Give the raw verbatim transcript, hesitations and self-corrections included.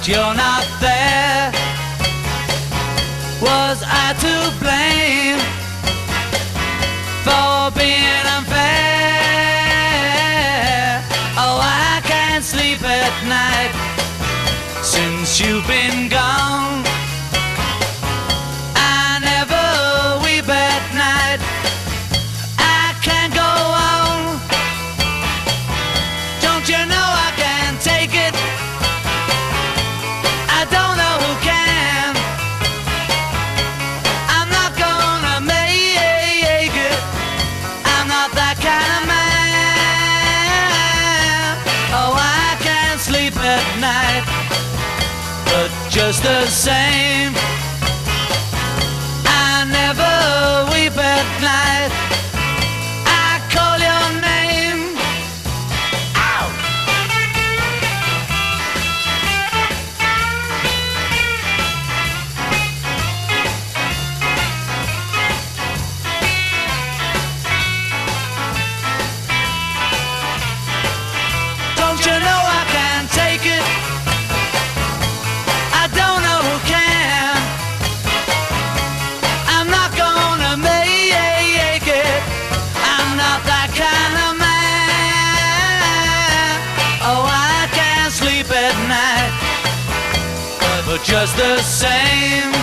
you're not there. Was I to blame for being unfair? Oh, I can't sleep at night since you've been gone. I never weep at night. I can't go on. Don't you know I can't take it? I don't know who can. I'm not gonna make it. I'm not that kind of man. Oh, I can't sleep at night. But just the same, I never weep at night. I call your name. Ow! Don't you know I can't take it? I don't know who can. I'm not gonna make it. I'm not that kind of man. Oh, I can't sleep at night. But just the same,